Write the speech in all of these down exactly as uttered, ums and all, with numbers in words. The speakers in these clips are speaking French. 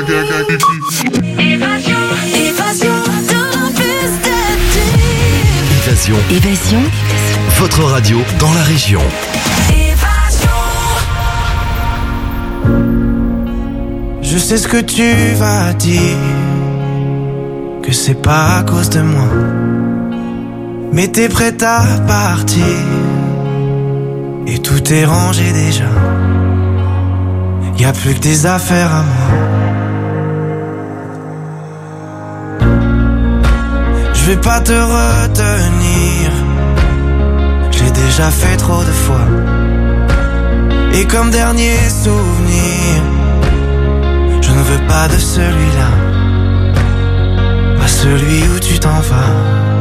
Évasion, évasion, Évasion. Évasion. Votre radio dans la région. Je sais ce que tu vas dire, que c'est pas à cause de moi, mais t'es prête à partir et tout est rangé déjà. Y'a plus que des affaires à moi. Je vais pas te retenir, j'ai déjà fait trop de fois. Et comme dernier souvenir, je ne veux pas de celui-là, pas celui où tu t'en vas.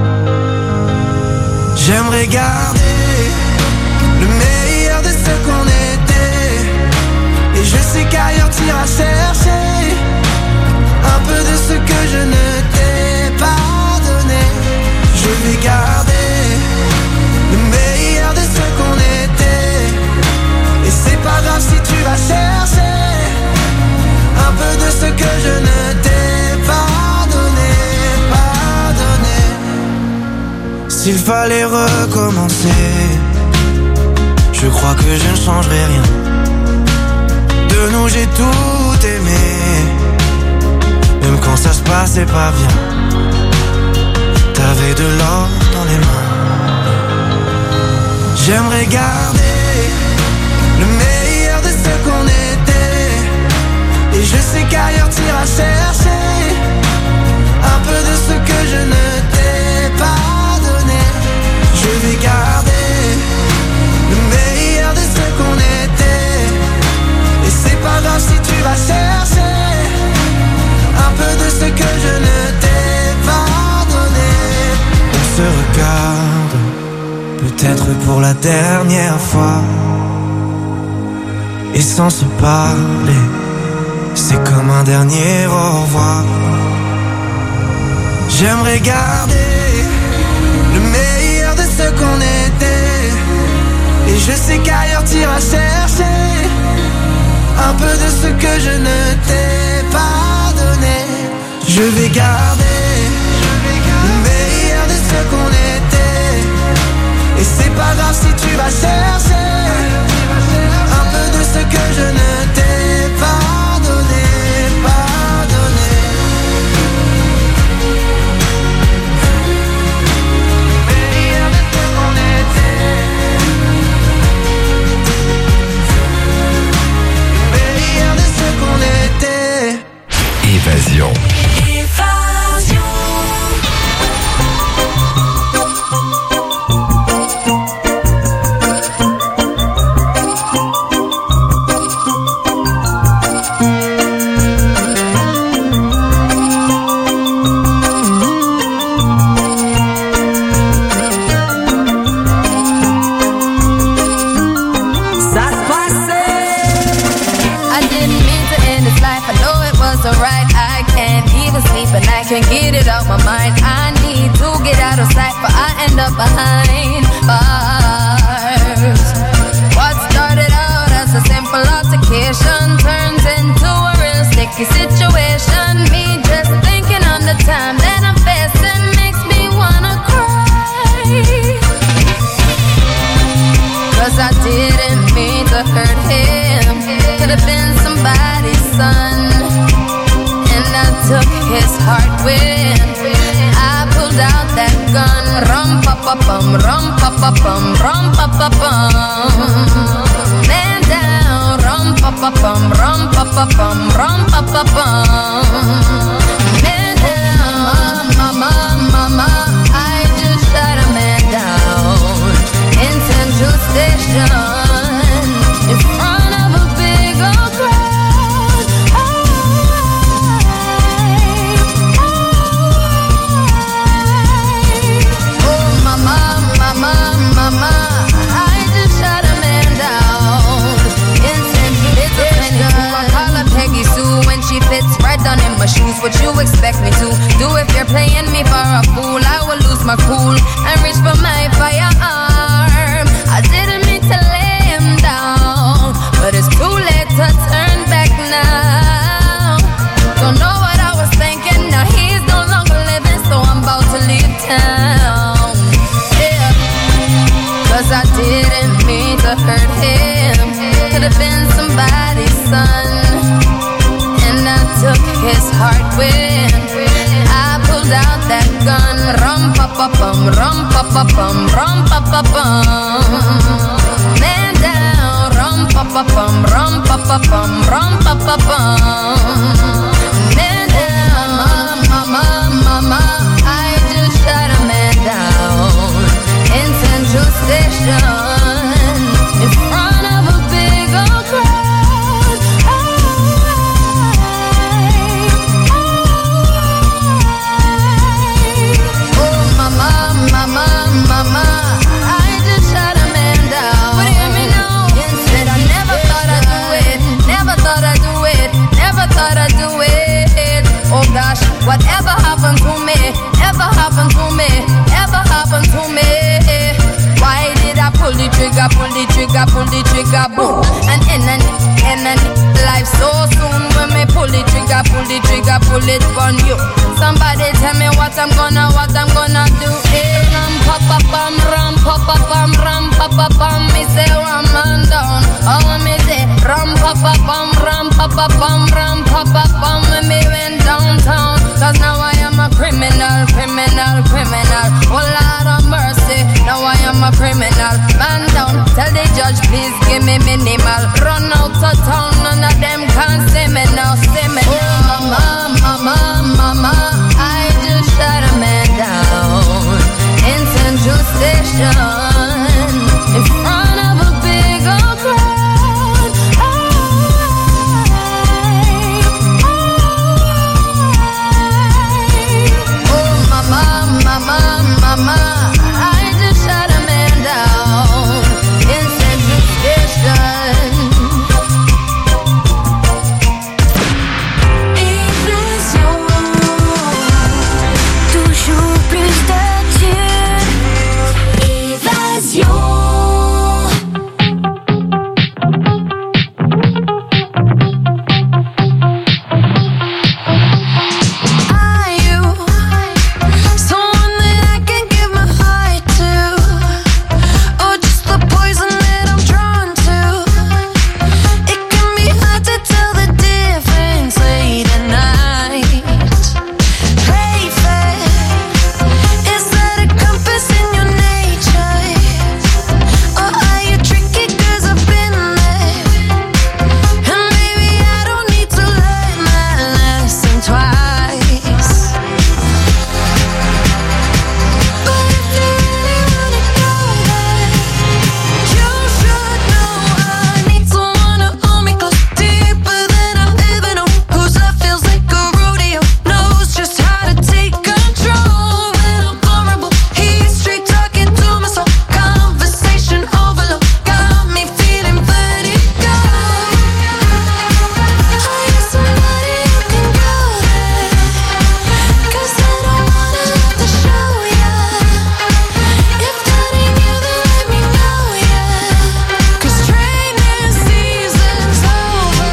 J'aimerais garder le meilleur de ce qu'on était, et je sais qu'ailleurs t'iras chercher un peu de ce que je ne t'ai pas donné. Je vais garder le meilleur de ce qu'on était, et c'est pas grave si tu vas chercher un peu de ce que je ne t'ai pas donné, pas donné. S'il fallait recommencer, je crois que je ne changerai rien. De nous j'ai tout aimé, même quand ça se passait pas bien. T'avais de l'or dans les mains. J'aimerais garder le meilleur de ce qu'on était, et je sais qu'ailleurs t'iras chercher un peu de ce que je ne t'ai pas donné. Je vais garder le meilleur de ce qu'on était, et c'est pas grave si tu vas chercher un peu de ce que je ne t'ai pas donné. On se regarde, peut-être pour la dernière fois, et sans se parler, c'est comme un dernier au revoir. J'aimerais garder le meilleur de ce qu'on était, et je sais qu'ailleurs t'iras chercher un peu de ce que je ne t'ai pas donné. Je vais garder le meilleur de ce qu'on était, et c'est pas grave si tu vas chercher un peu de ce que je ne t'ai pas donné, pas donné. Le meilleur de ce qu'on était, le meilleur de ce qu'on était. Évasion. Can't get it out my mind. I need to get out of sight, but I end up behind bars. What started out as a simple altercation turns into a real sticky situation. Me just thinking on the time that I'm facing makes me wanna cry. Cause I didn't mean to hurt him. Could have been somebody's son, and I took his heart when I pulled out that gun. Rum pa pa bum, rum pa pa bum, rum pa pa bum. Man down, rum pa pa bum, rum pa pa bum, rum pa pa bum. Man down, mama, mama, I just shot a man down in Central Station in front of a big old crowd. Oh, mama, mama, mama, pa pum, rum pa pa pum. Man down, rum pa pa pum, rum pa pa pum, rum pa pa pum. Man down, mama, mama, I just shot a man down in Central Station in front of a big old crowd. Oh, mama, mama, mama, I just shot a man down. But hear me now, instead I never thought I'd do it, never thought I'd do it, never thought I'd do it. Oh gosh, whatever happened to me, ever happened to me, ever happened to me. Why did I pull the trigger, pull the trigger, pull the trigger, boom? And in and in and life so soon. When me pull the trigger, pull the trigger, pull it on you. Somebody tell me what I'm gonna, what I'm gonna do. Hey, ram pa pa pam, ram pa pa pam, ram pa pa pam. Me say one man down, oh me say ram pa pa pam, ram pa pa pam, ram pa pa pam. When me went downtown, 'cause now I am a criminal, criminal, criminal. Oh Lord of mercy, now I am a criminal. Man down, tell the judge please give me minimal. Run out of town, none of them can see me now, see me now. Oh mama, mama, mama, I just shot a man down in Central Station in front of a big old crowd. Oh mama, mama, mama, I just shot a man down in Central Station. Évasion, toujours plus de Dieu. Évasion. Are you someone that I can give my heart to, or just the poison that I'm drawn to? It can be hard to tell the difference late at night. Play fair, is that a compass in your nature, or are you tricky 'cause I've been there? And maybe I don't need to learn my lesson twice. But if you really wanna go there, you should know I need someone to hold me close, deeper than I've ever known. Whose love feels like a rodeo, knows just how to take control when I'm vulnerable. He's straight talking to my soul, conversation overload, got me feeling vertigo. Are you somebody who can go there? 'Cause I don't wanna have to show ya. If that ain't you, then let me know ya. 'Cause training season's over.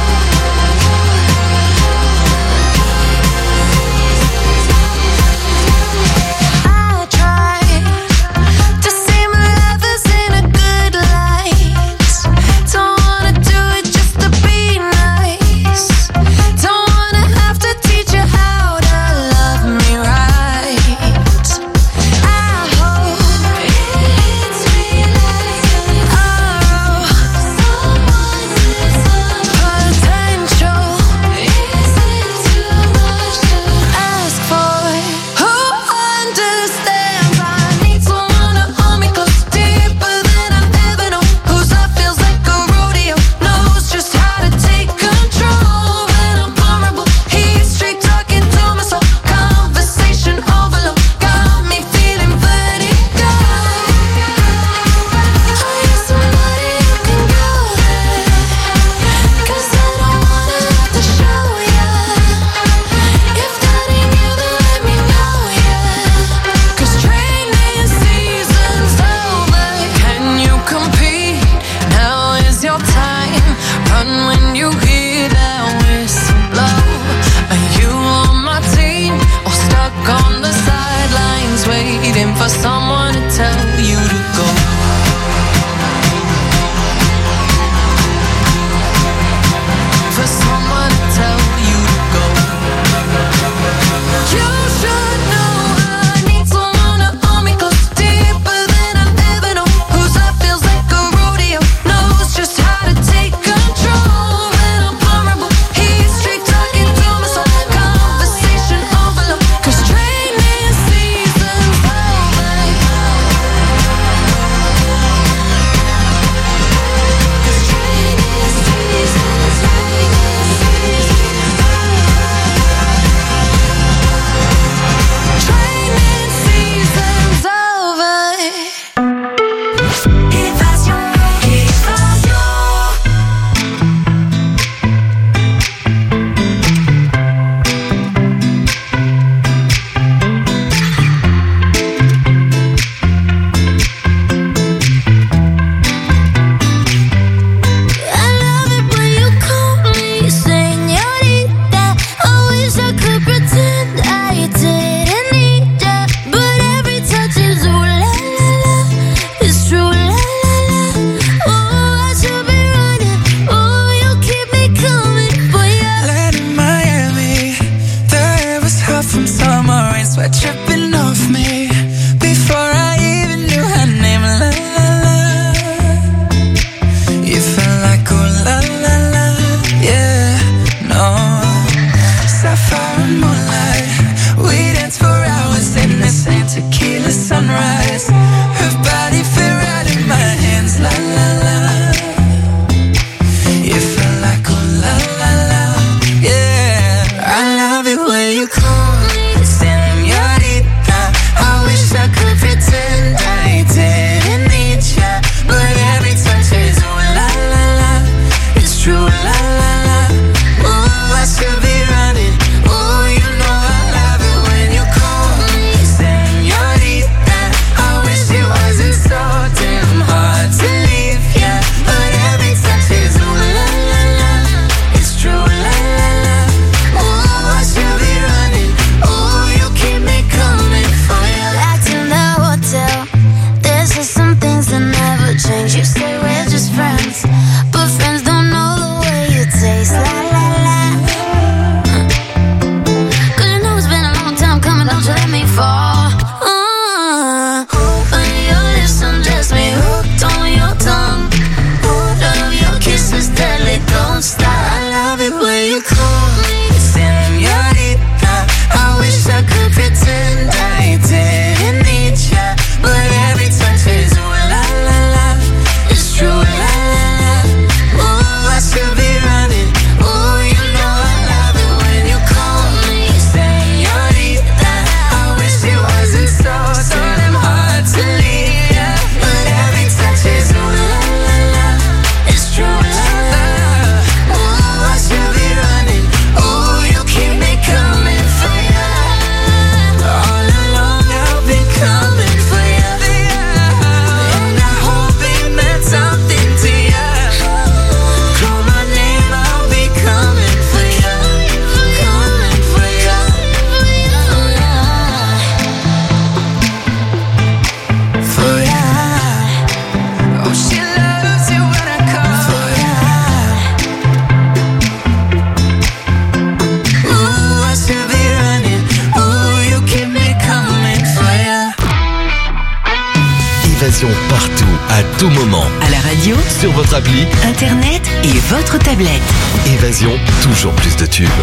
I try to see my lovers in a good light. Don't wanna do it just to be nice. Don't wanna have to teach you how to love me right. I hope it's realizing our potential. Is it too much to ask for? Who understands? I need someone to hold me close, deeper than I've ever known. Whose love feels like a rodeo, knows just how to take control when I'm vulnerable. He's straight talking to my soul, conversation overload, got me feeling vertigo. Are you somebody who can go there? 'Cause I don't wanna have to show ya. If that ain't you, then let me know ya. 'Cause training season's over. Can you compete? Now is your time. Run when you hear that whistle blow. Are you on my team or stuck on the sidelines waiting for someone to tell you to go? For someone to tell you to go. You should know I need someone to hold me close, deep friends, but friends don't know the way you taste. La la la. Cause you know it's been a long time coming, don't you let me fall. Uh, when your lips undress me, hooked on your tongue. Love your kisses deadly, don't stop. I love it when you call me señorita. I wish I could pretend I didn't need ya, but every touch is ooh la la la. It's true, la la la. Ooh, I should be running. Ooh, you know I love it when you call me señorita. I wish it wasn't so, so damn hard to leave ya, but every touch is ooh la la la. It's true, la la la. Ooh, I should be running. Ooh, you keep me coming for ya. All along I've been coming for ya, and I hope it meant something to ya. Call my name, I'll be coming for ya, coming for ya, for ya. Oh, she loves you when I call for ya. Ooh, I should be running. Ooh, you keep me coming for ya. Évasion partout, à tout moment. À la radio, Sur votre appli, internet et votre tablette. Évasion, toujours plus de tubes.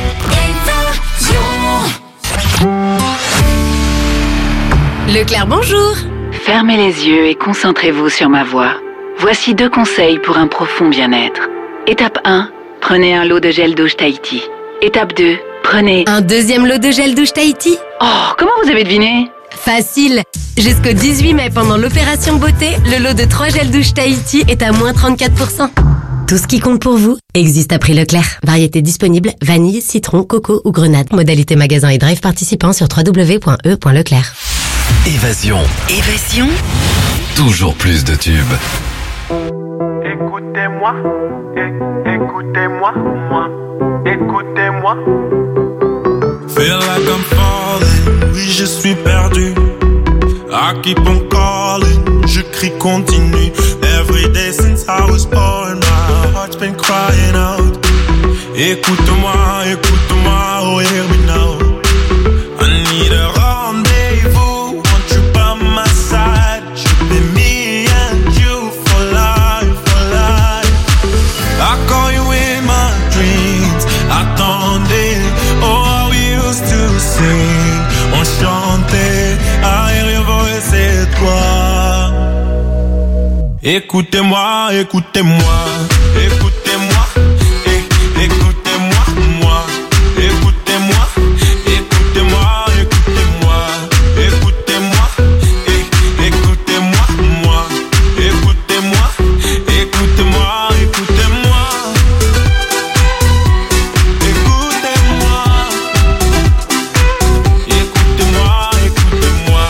Leclerc, bonjour. Fermez les yeux et concentrez-vous sur ma voix. Voici deux conseils pour un profond bien-être. Étape un, prenez un lot de gel douche Tahiti. Étape deux, prenez... Un deuxième lot de gel douche Tahiti? Oh, comment vous avez deviné? Facile. Jusqu'au dix-huit mai, pendant l'opération beauté, le lot de trois gels douche Tahiti est à moins trente-quatre pour cent. Tout ce qui compte pour vous existe à prix Leclerc. Variété disponible, vanille, citron, coco ou grenade. Modalité magasin et drive participant sur w w w point e point leclerc. Évasion, Évasion. toujours plus de tubes. Écoutez-moi, é- écoutez-moi, moi, écoutez-moi. Feel like I'm falling, oui je suis perdu. I keep on calling, je crie continue. Every day since I was born, my heart's been crying out. Écoute-moi, écoute-moi, oh hear me now. I need a rendezvous, want you by my side. Should be me and you for life, for life. I call you in my dreams, attendez, oh we used to sing, on chantait, I hear your voice, c'est toi. Écoutez-moi, écoutez-moi, écoutez-moi, é- écoutez-moi, moi, écoutez-moi, écoutez-moi, écoutez-moi, écoutez-moi, é- écoutez-moi, moi, écoutez-moi, écoutez-moi, écoutez-moi, écoutez-moi, écoutez-moi, écoutez-moi,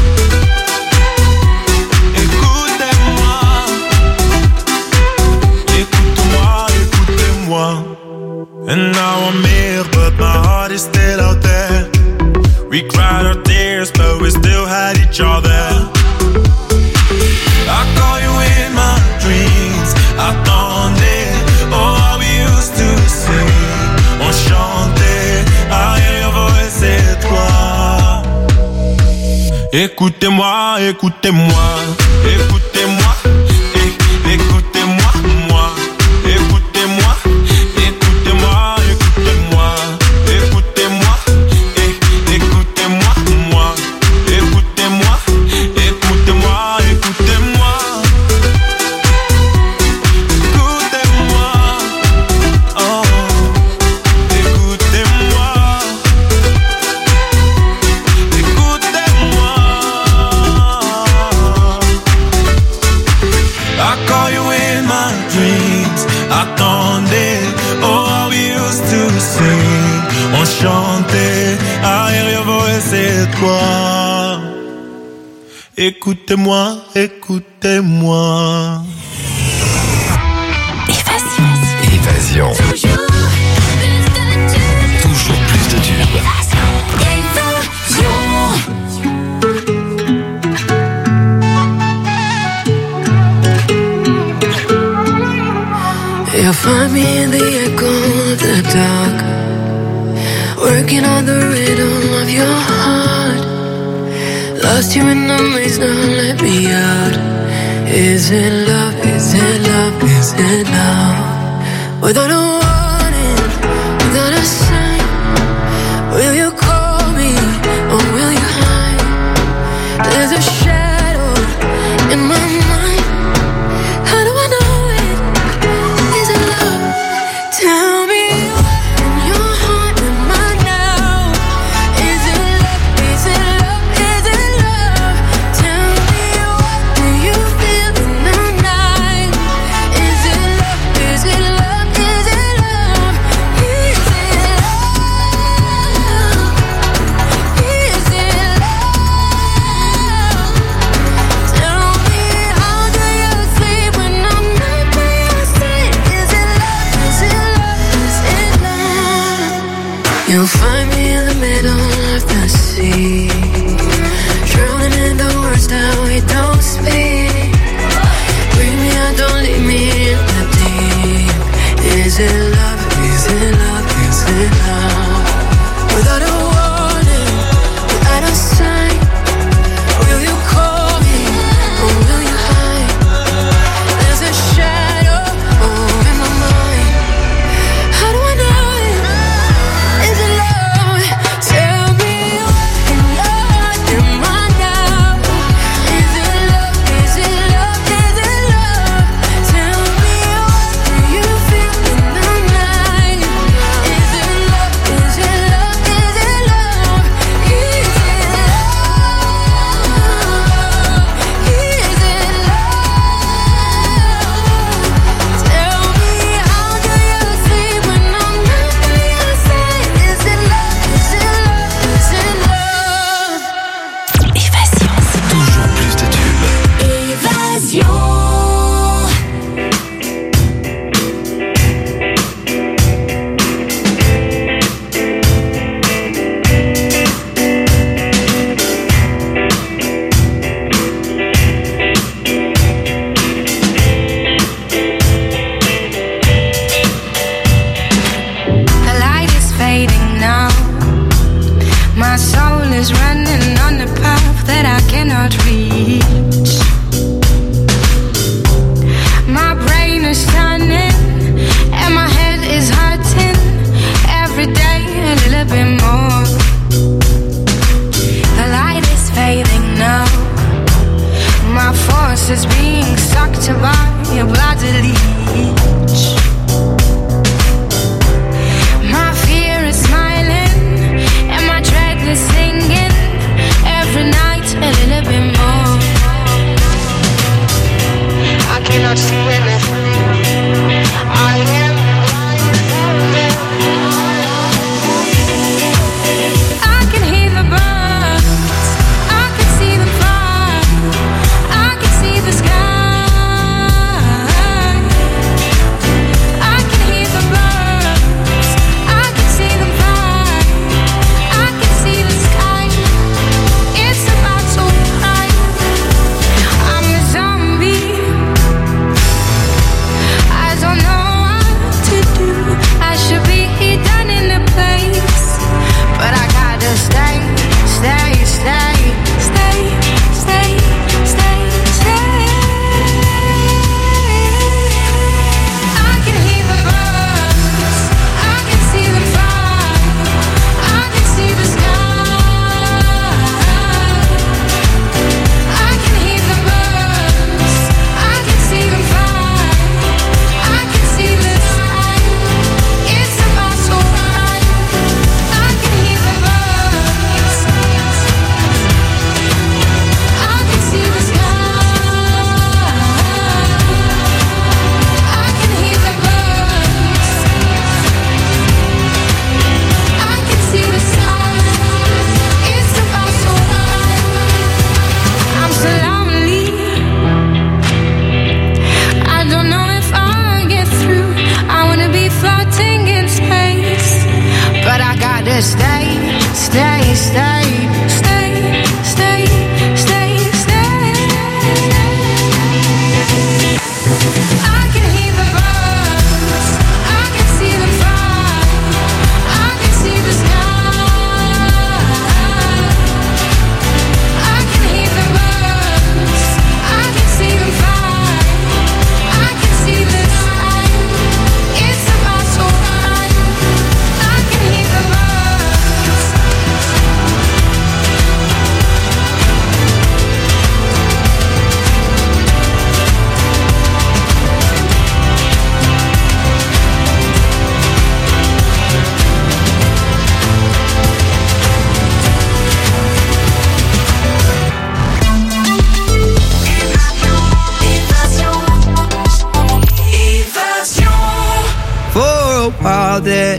écoutez-moi, écoute-moi, écoutez-moi. And now I'm here, but my heart is still out there. We cried our tears, but we still had each other. I call you in my dreams, attendez, oh how we used to sing, on chantait, I hear your voice, c'est toi. Écoutez-moi, écoutez-moi, écoutez-moi, é- écoutez-moi, moi, écoutez-moi, écoutez-moi, écoutez-moi, écoutez-moi, é- écoutez-moi, moi, écoutez-moi, écoutez-moi, écoutez-moi, écoutez-moi, oh, écoutez-moi, écoutez-moi. I call you in my dreams, attendez, oh how we used to sing, on chantait, I hear your voice, c'est toi. Écoutez-moi, écoutez-moi. Évasion, toujours plus de tubes. find me in the echo of the dark, working on the rhythm of your heart. Lost you in the maze, now let me out. Is it love, is it love, is it love? Without a warning, without a sign, will you call me or will you hide? There's a shadow in my mind. How do I know it? Is it love? Tell me what in your heart am I now? Is it love? Is it love? Is it love? Tell me what do you feel in the night? Is it love? Is it love? Is it love? Is it love? Is it love? Tell me how do you sleep when I'm not by your side? Is it love? Is it love? Is it love? You'll find me in the middle of the sea, drowning in the words that we don't speak. Bring me out, don't leave me in the deep. Is it love? Is it love? Is it love? Without a warning, without a sign, will you call me or will you hide? There's a shadow oh, in my mind. How do I know it? Is it love? Tell me what in your heart am I now? Is it love? Is it love? Is it love? Tell me what do you feel in the night? Is it love? Is it love? Is it love? Is it love? Is it love? Tell me how do you sleep when I'm not by your side? Is it love? Is it love? Is it love? Évasion. Toujours plus de tubes. Évasion. The light is fading now. My soul is running on a path that I cannot reach. My brain is turning and my head is hurting. Every day a little bit more. The light is fading now. My force is being sucked by a bloody leech. My fear is smiling and my dread is singing. Every night a little bit more. I cannot see anything. I am blind. I can hear the birds. I can see them fly. I can see the sky.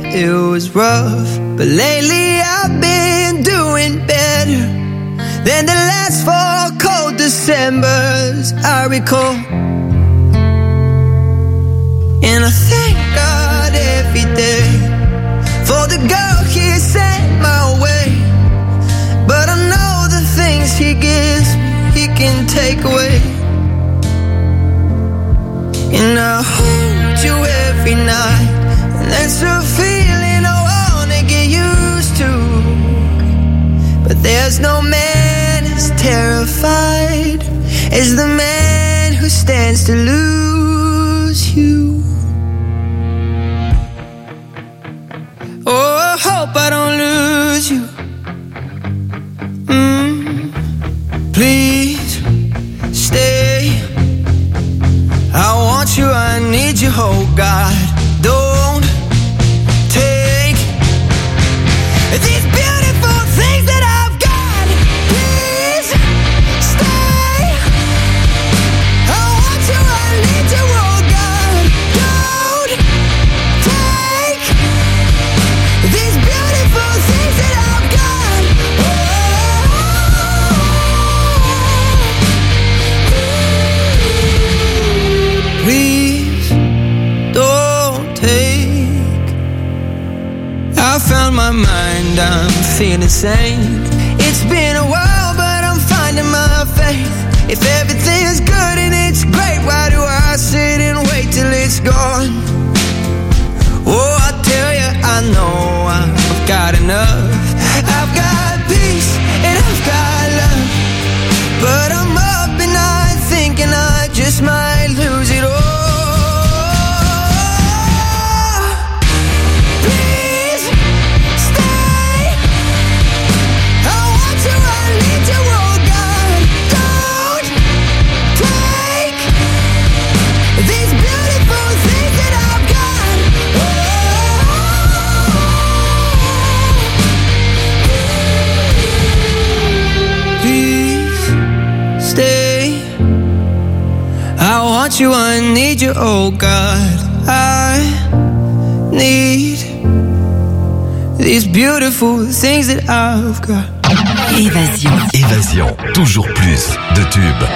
it was rough, but lately I've been doing better than the last four cold Decembers I recall. And I thank God every day for the girl He sent my way. But I know the things He gives me, He can take away. And I hold you every night, and that's a feeling I wanna get used to. But there's no man as terrified as the man who stands to lose you. Oh, I hope I don't lose you. Mm, please stay. I want you, I need you, oh God. Don't take these beautiful things that I've got. Please stay. I want you, I need you, oh God. Don't take these beautiful things that I've got. Oh. Please don't take. I found my mind, I'm feeling sane. It's been a while, but I'm finding my faith. If everything's good and it's great, why do I sit and wait till it's gone? Oh, I tell you, I know I've got enough. I've got peace and I've got love, but I'm up at night thinking I just might lose it all. Please stay. I want you, I need you, oh God. Don't take these beautiful things that I've got. Please stay. I want you, I need you, oh God. I need these beautiful things that I've got. Évasion. Évasion. Toujours plus de tubes.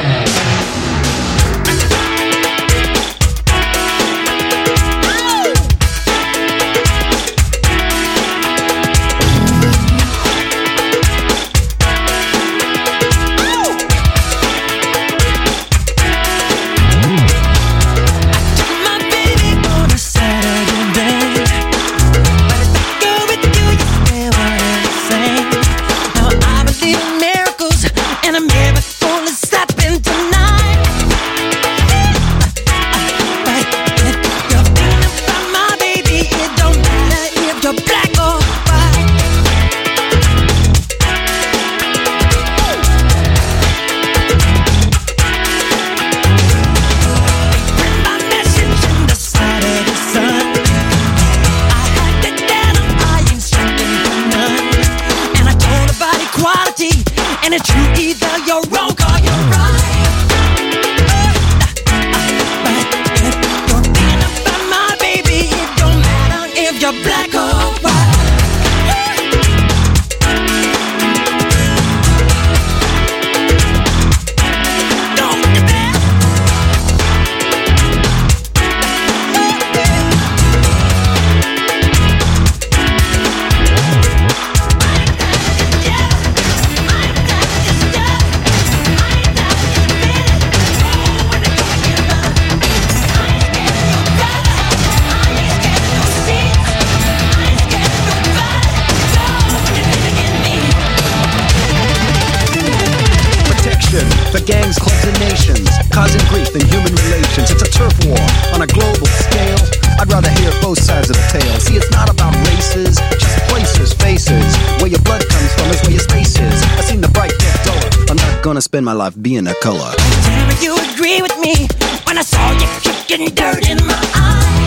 For gangs, clubs, and nations, causing grief in human relations. It's a turf war on a global scale. I'd rather hear both sides of the tale. See, it's not about races, just places, faces. Where your blood comes from is where your space is. I seen the bright get duller. I'm not gonna spend my life being a color. Tell me you agree with me when I saw you kicking dirt in my eye.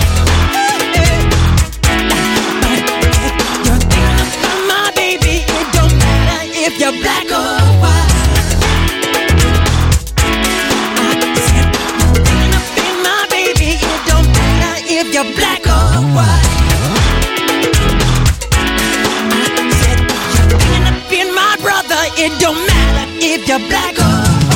You're thinking about my baby. It don't matter if you're black or white. If you're black or white. It don't matter if you're black or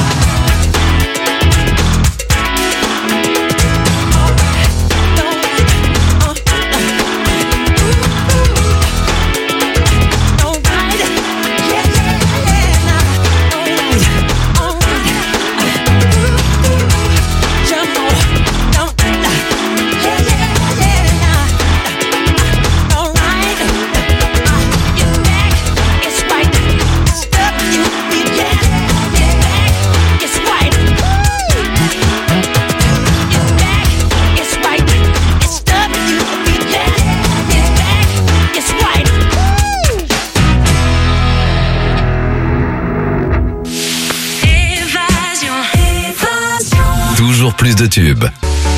plus de tubes.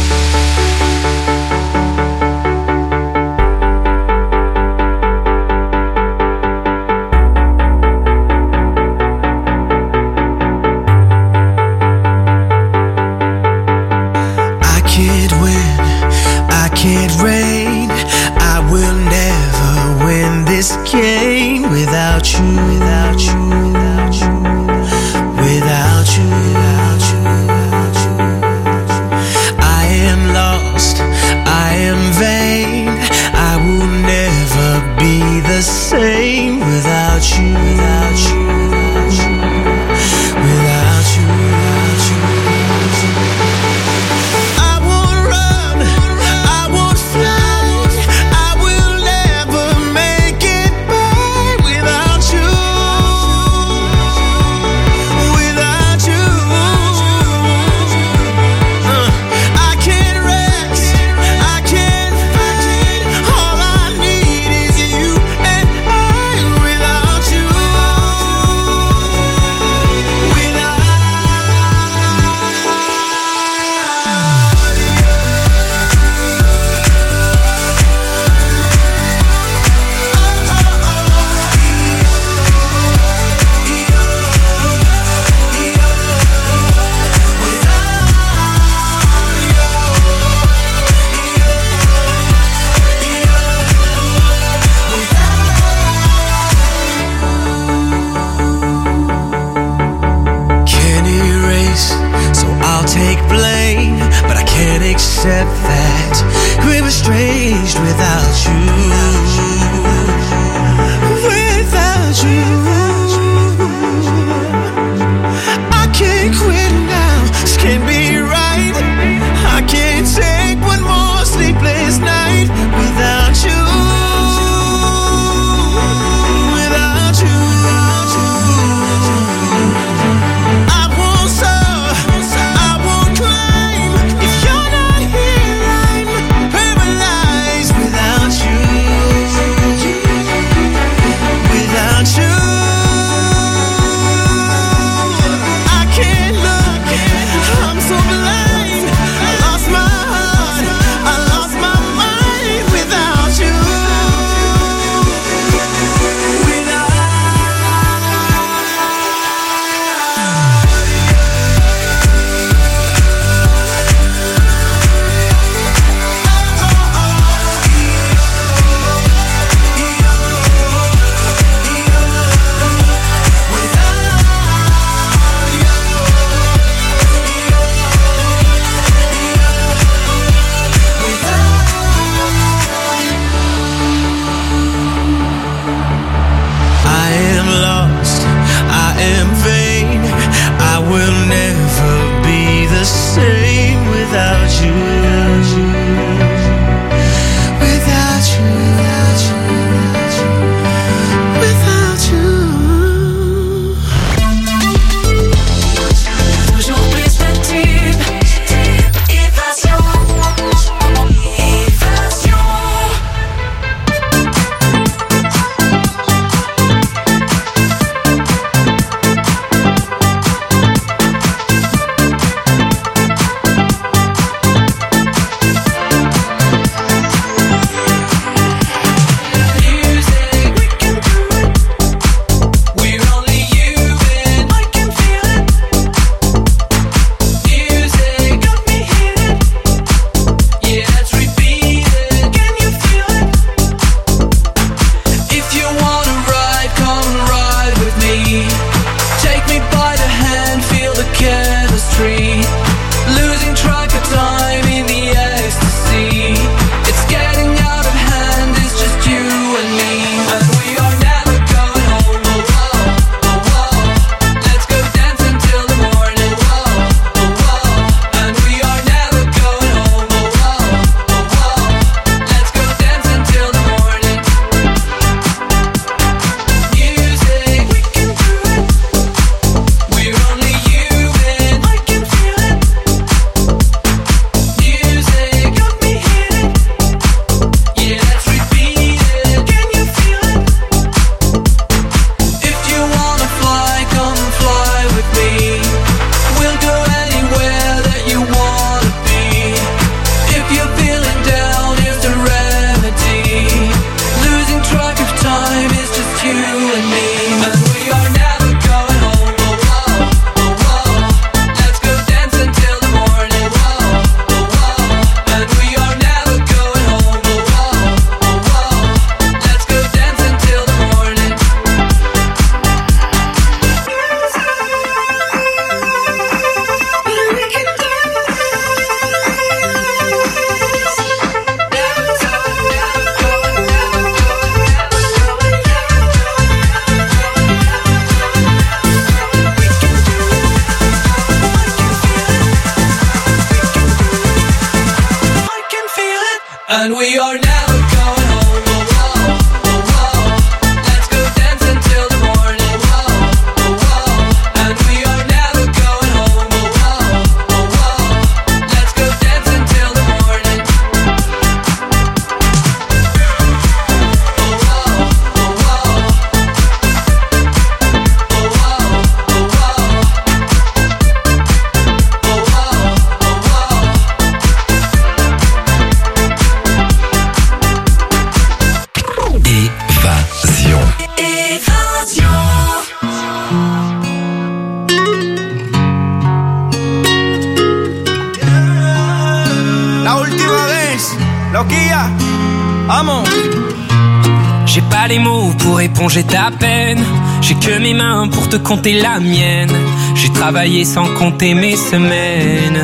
I can't win, I can't reign. I will never win this game without you, without you, without you, without you, without you. I am lost, I am vain. I will never be the same without you, without you, without you, without you, without you. I won't run, I won't fly. I will never make it by without you, without you. Uh, I can't rest, I can't fight. All I need is you and I without you, without. Can't erase, so I'll take blame. But I can't accept that we were estranged without you, without you. I can't quit now, this can't be right. I can't take one more sleepless night without you, without you. I won't soar, I won't climb. If you're not here, I'm paralyzed without you. and we are never going home. Oh, oh, oh, oh. Let's go dance until the morning. Oh, oh, oh. And we are never going home. Oh, oh, oh, oh. Let's go dance until the morning. Loquilla, amo. J'ai pas les mots pour éponger ta peine. J'ai que mes mains pour te compter la mienne. J'ai travaillé sans compter mes semaines.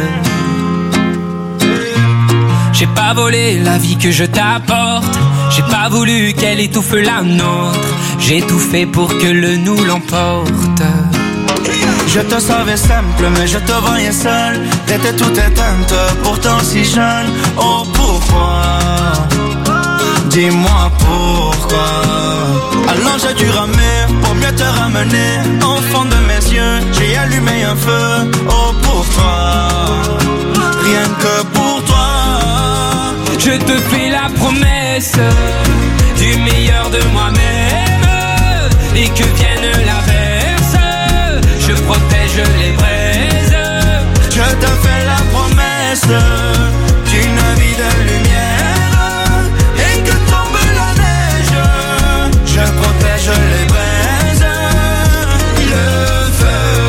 J'ai pas volé la vie que je t'apporte. J'ai pas voulu qu'elle étouffe la nôtre. J'ai tout fait pour que le nous l'emporte. Je te savais simple, mais je te voyais seul. T'étais toute éteinte, pourtant si jeune. Oh pourquoi? Dis-moi pourquoi. Alors j'ai dû ramer pour mieux te ramener. Au fond de mes yeux, j'ai allumé un feu. Oh pour toi, rien que pour toi. Je te fais la promesse du meilleur de moi-même. Et que vienne l'averse, je protège les braises. Je te fais la promesse d'une vie de lumière. Et que tombe la neige, je protège les braises. Le feu,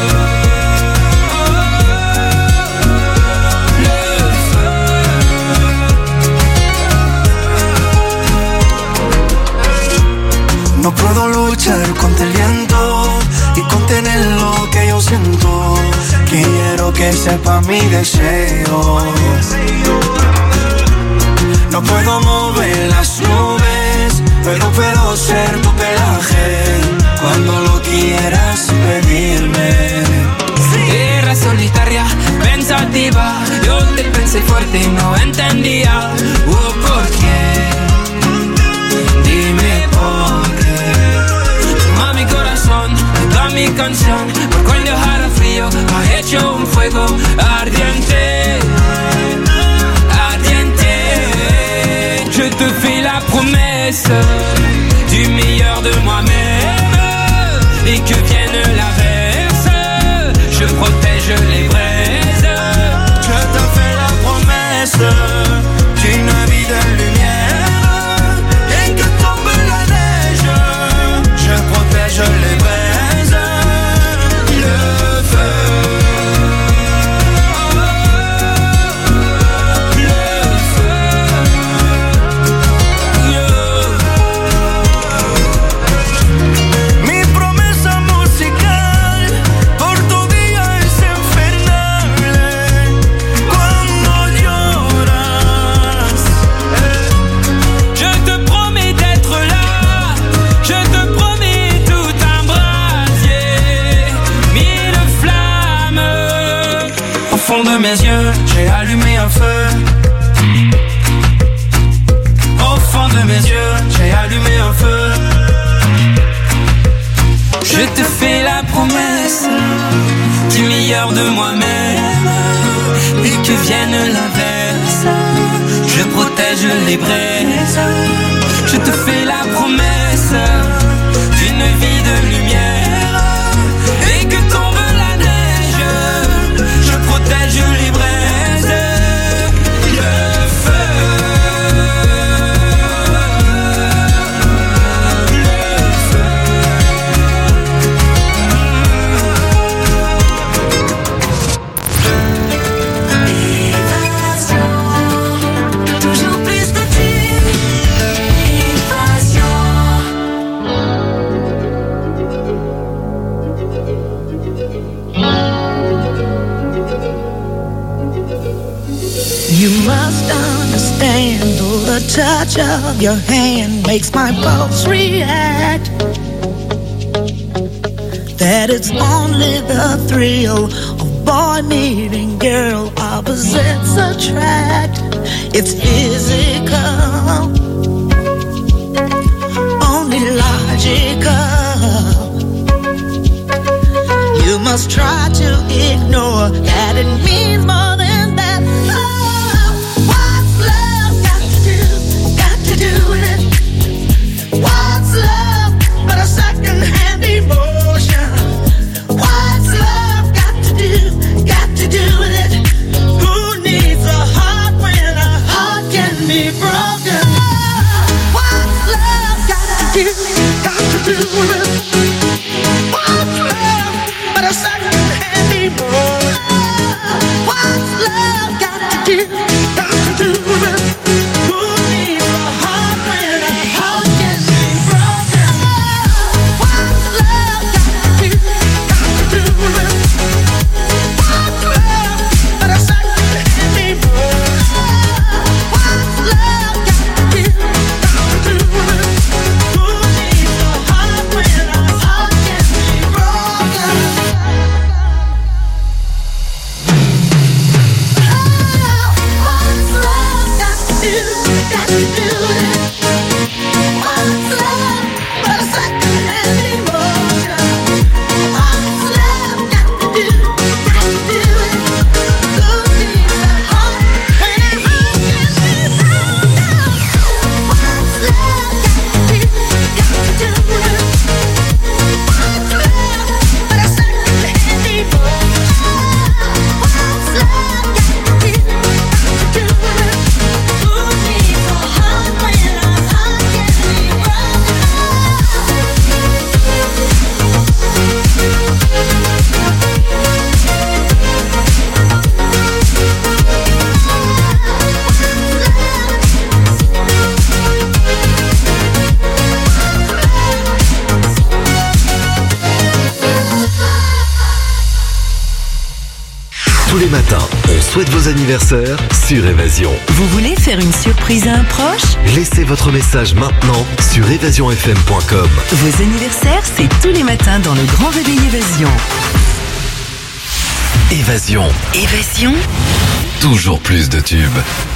le feu. No puedo luchar contra el viento y contener lo que yo siento. Quiero que sepa mi deseo. No puedo mover las nubes, pero puedo ser tu pelaje cuando lo quieras pedirme. Era solitaria, pensativa. Yo te pensé fuerte y no entendía. Oh, ¿por qué? Dime por qué. Toma mi corazón, toda mi canción. Por cuando hará frío, ha hecho un fuego ardiente. Ardiente. Je te fais la promesse du meilleur de moi-même. Et que vienne l'averse, je protège les braises. Je te fais la promesse d'une vie de lumière. Et que tombe la neige, je protège les braises. Le feu, le feu, mi promesa musical por tu día es infernal. Cuando lloras, je te promets d'être là. Je te promets tout un brasier, mille flammes. au fond de mes yeux, j'ai allumé un feu. Au fond de mes yeux, j'ai allumé un feu. Je te fais la promesse du meilleur de moi-même. Et que vienne l'averse, je protège les braises. Je te fais la promesse d'une vie de lumière. Et que tombe la neige, je protège les braises. Le feu, Toujours plus de tubes. Évasion. You must understand, though the touch of your hand makes my pulse react, that it's only the thrill of boy meeting girl, opposites attract. It's physical, only logical. You must try to ignore that it means more than that. Oh, what's love got to do, got to do with it? What's love but a second-hand emotion? What's love got to do, got to do with it? Who needs a heart when a heart can be broken? What's love got to do, got to do with it? What's love but a second-hand emotion? What's love got to do, got to do with it? Who needs a heart when a heart can be broken? What's love got to do, got to do with it? What's love but a second-hand emotion? What's love got to do, got to do with it? Who needs a heart when a heart can be broken? What's love got to do, got to do with it? What's love but a second-hand emotion? What's love got to do, got to do with it? Who needs a heart when a heart can be broken? What's love got to do, got to do with it? What's love but a second-hand emotion? What's love got to do, got to do with it? Who needs a heart when a heart can be broken? Tous les matins, on souhaite vos anniversaires sur Évasion. Vous voulez faire une surprise à un proche? Laissez votre message maintenant sur évasion f m point com. Vos anniversaires, c'est tous les matins dans le Grand Réveil Évasion. Évasion, Évasion, toujours plus de tubes.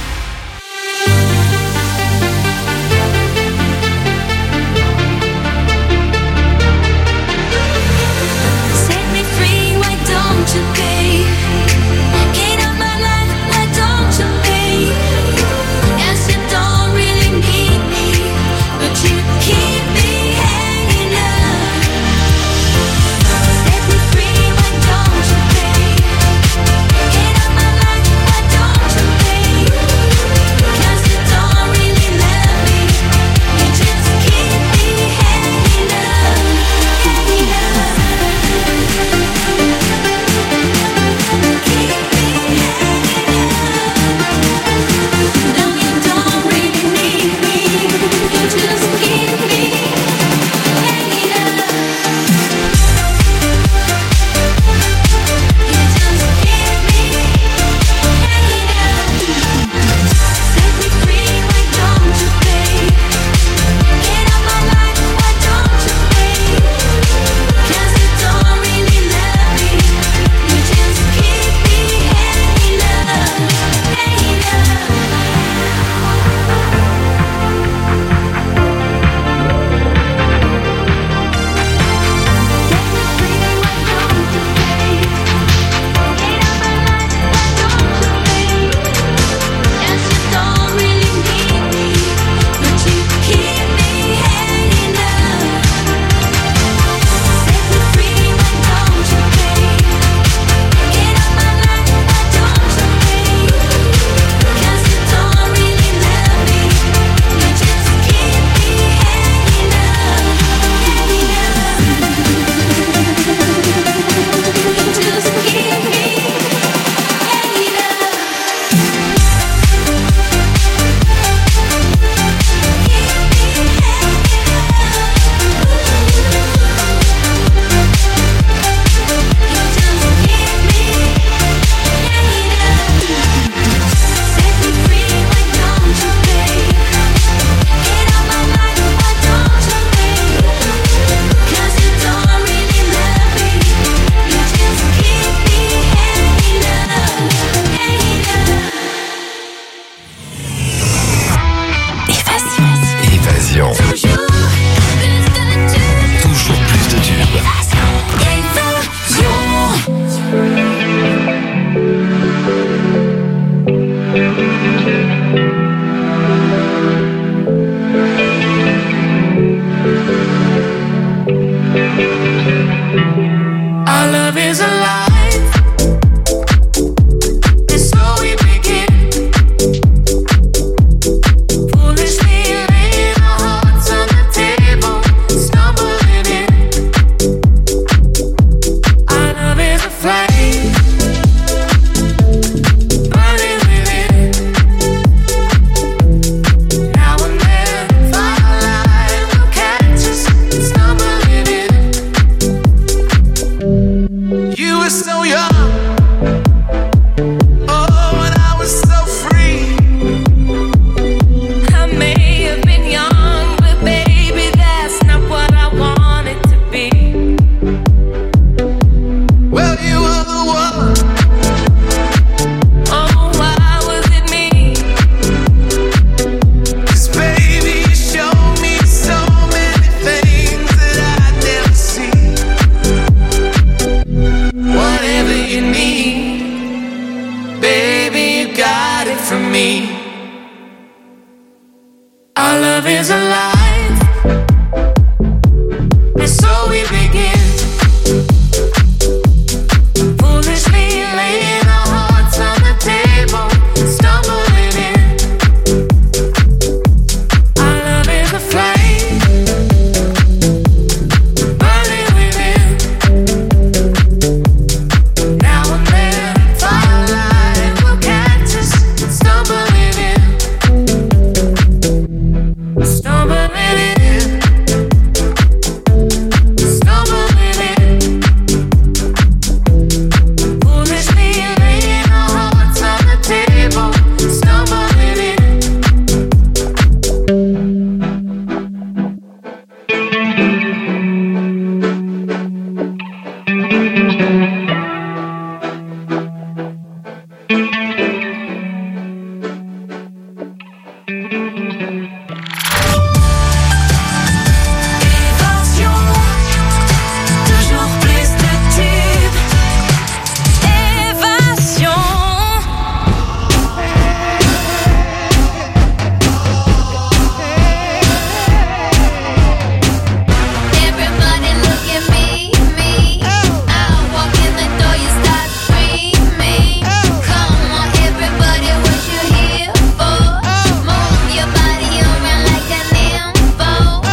Set me free, why don't you, babe? Get out my life, why don't you, babe? Yes, you don't really need me, but you keep me hanging up. Set me free, why don't you, babe? Get out my life, why don't you, babe? 'Cause you don't really love me, you just keep me hanging up, hanging up. from me. Our love is alive, and so we begin. Foolishly laying our hearts on the table, stumbling in. Our love is a flame, burning within. Now and then, firelight will catch us, stumbling in. Stumbling in, stumbling in. Foolishly laying our hearts on the table, stumbling in. Évasion, toujours plus de tubes. Évasion. Everybody look at me, me. I walk in the door, you start screaming. Come on, everybody, what you here for? Move your body around like an info.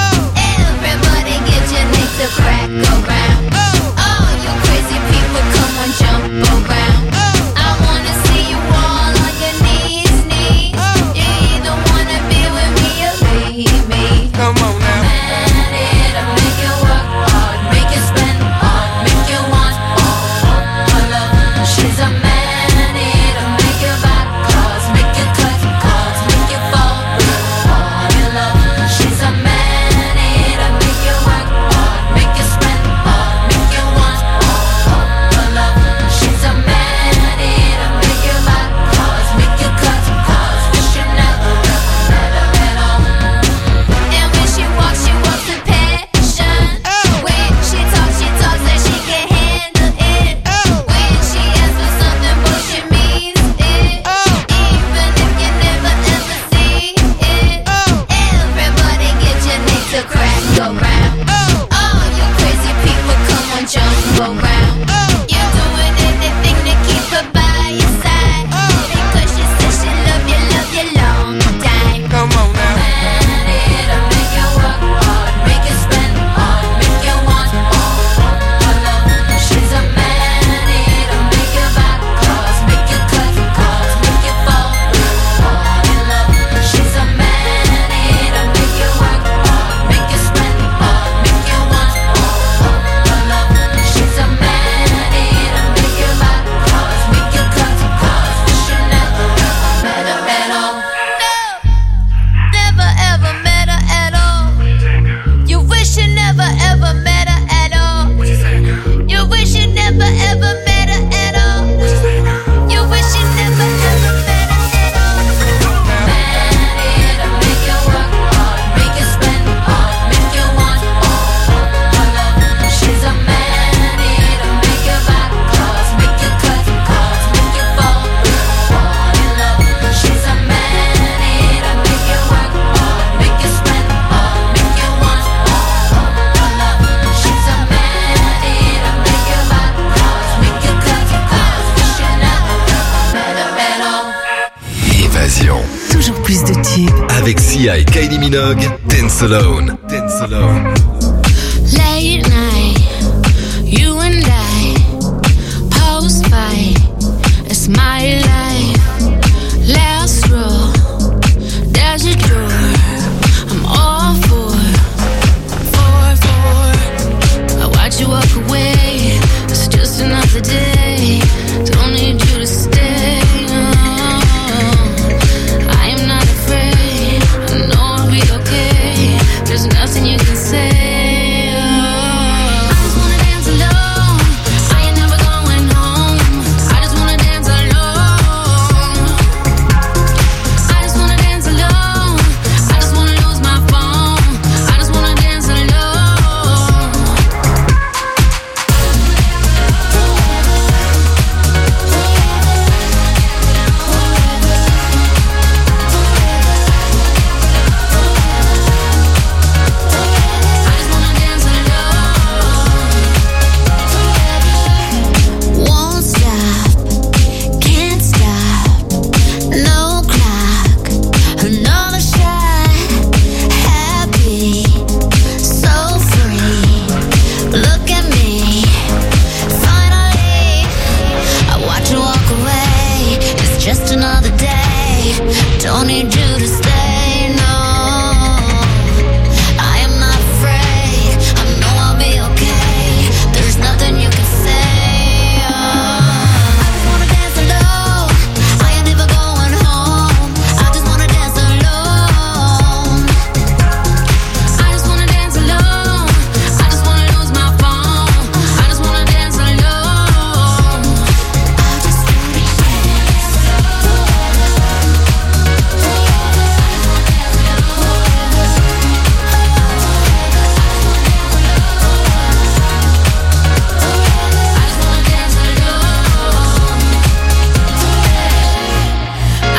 Everybody get your necks to crack around. All you crazy people, come on, jump around. I wanna see you all on your knees, knees. You either wanna be with me or leave me. Come on now. Man, it'll make you work hard, make you spend hard, make you want all her love. She's a man, it'll make you back cause, make you cut cards, make you fall all in love. She's a man, it'll make you work hard, make you spend hard, make you want all her love. She's a man, it'll make you back cause, make you cut cards, wish you never met her at all. And when she walks, she walks with passion. When she talks, she talks like she can handle it. When she asks for something, boy, she means it. Even if you never ever see it. Everybody get your neck to crack around. All you crazy people, come on, jump around. You're doing anything to keep her by your side. Because she said she love you, love you long time. Come on now. Man, it'll make you work hard, make you spend hard, make you want all her love. She's a man, it'll make you back cause, make you cut cards, make you fall all in love. She's a man, it'll make you work hard, make you spend hard, make you want all her love. She's a man, it'll make you back cause, make you cut cards, wish you never met her at all. Never ever met her at all. You wish you never ever met her at all. You wish you never ever met her at all. You wish you never ever met her at all. Man, it'll make you work hard, make you spend hard, make you want all her love. She's a man, it'll make you back cause, make you cut cards, make you fall all in love. She's a man, it'll make you work hard, make you spend hard, make you want all her love. She's a man, it'll make you back cause, make you cut cards, wish you never met her at all. Évasion. Toujours plus de tubes. Avec Sia et Kylie Minogue, Dance Alone. Dance Alone. Late night, you and I, post fight, it's my life. Last row, there's a door, I'm all for, for, for. I watch you walk away, it's just another day, don't need you to stay. No. I am not afraid, I know I'll be okay, there's nothing you can say. Oh.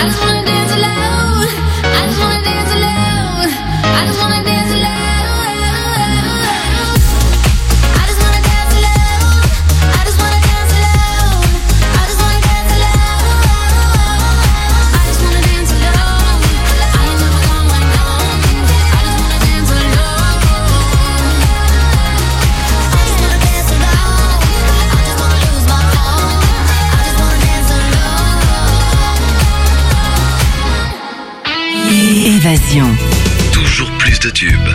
just wanna dance alone. I just wanna dance alone. I just wanna dance alone. I just wanna dance alone. I just wanna dance alone. I just wanna dance alone. I just wanna dance alone. I ain't never gone my own. I just wanna dance alone. I just wanna dance alone. I just wanna lose my phone. I just wanna dance alone. Évasion. Toujours plus de tubes.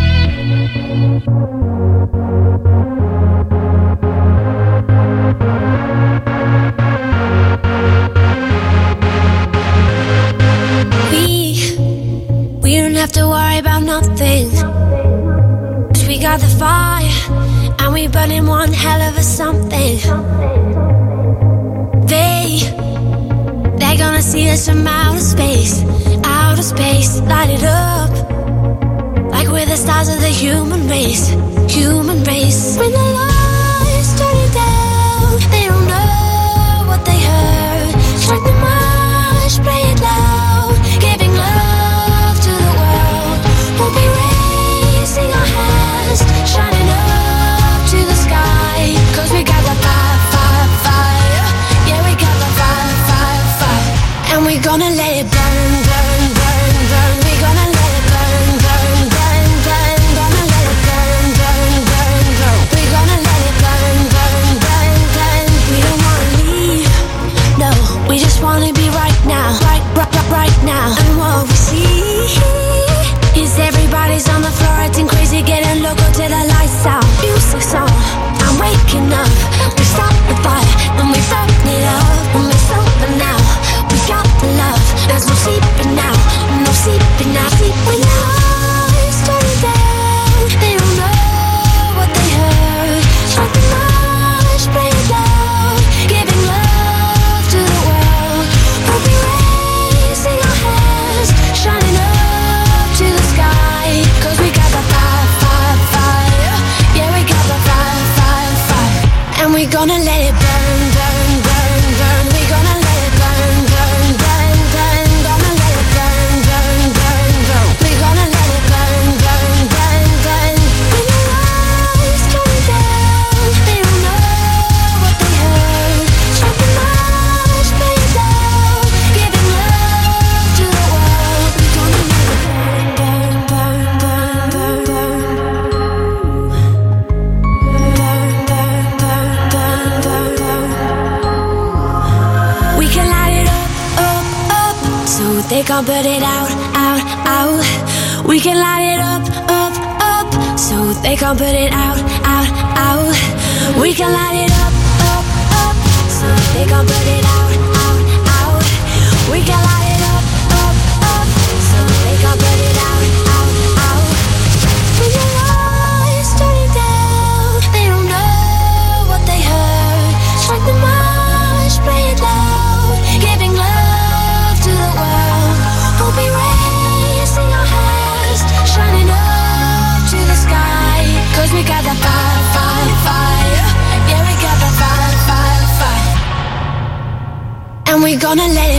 We, we don't have to worry about nothing. 'Cause we got the fire, and we burning one hell of a something. They, they're gonna see us from outer space, outer space, light it up. Like we're the stars of the human race, human race. When the lights turn it down, they don't know what they heard. Strike the march, play it loud, giving love to the world. We'll be raising our hands, shining up to the sky. 'Cause we got the fire, fire, fire. Yeah, we got the fire, fire, fire. And we're gonna let it burn, burn, burn, burn. We're gonna let it burn, burn, burn, burn. Gonna let it burn, burn, burn, burn. We're gonna let it burn, burn, burn, burn. We don't wanna leave, no. We just wanna be right now, right, right, right, right now. And what we see is everybody's on the floor acting crazy, getting loco till the lights out. Music's on, I'm waking up. We start the fire, and we burn it up. And we're sober now, we got the love. There's no sleeping now, no sleeping now. Sleep when the lights turn down. They don't know what they heard. Strike the march, play it loud, giving love to the world. We'll be raising our hands, shining up to the sky. 'Cause we got the fire, fire, fire. Yeah, we got the fire, fire, fire. And we're gonna let it burn, burn, burn, burn. We're gonna let it burn, burn, burn, burn. Gonna let it burn, burn, burn, burn. We're gonna let it burn, burn, burn, burn. When the lights turn down, they don't know what they heard. Strike the march, play it loud, giving love to the world. We're gonna let it burn, burn, burn, burn, burn, burn. We can light it up, up, up, so they can't put it out, out, out. We can light it up, up, up, so they can't put it out, out, out. We can light it up, up, up, so they can't put it out, out, out. We can light it up, up, up, so they can't put it out, out, out. When the lights turn it down, they don't know what they heard. Strike the march, play it loud, giving love to the world. We'll be raising our hands, shining up to the sky. 'Cause we got the fire, fire, fire. Yeah, we got the fire, fire, fire. And we're gonna let it